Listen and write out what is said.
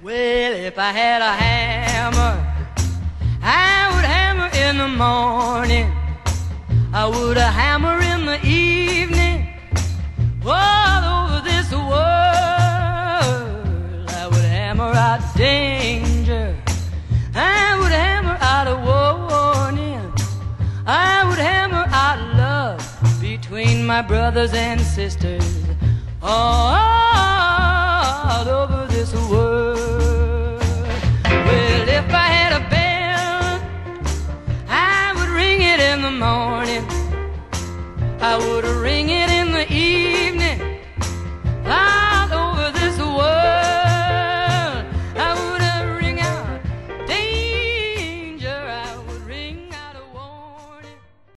Well, if I had a hammer, I would hammer in the morning. I would hammer in the evening. All over this world, I would hammer out danger. I would hammer out a warning. I would hammer out love between my brothers and sisters all over this world. Well, if I had a bell, I would ring it in the morning. I would ring it in the evening.